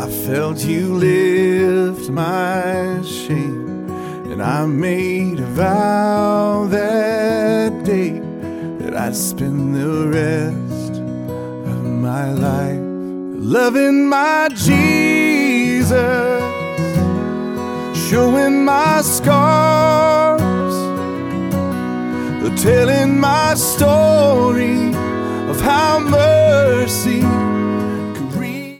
I felt you lift my shame, and I made a vow that day that I'd spend the rest of my life loving my Jesus, showing my scars, telling my story of how mercy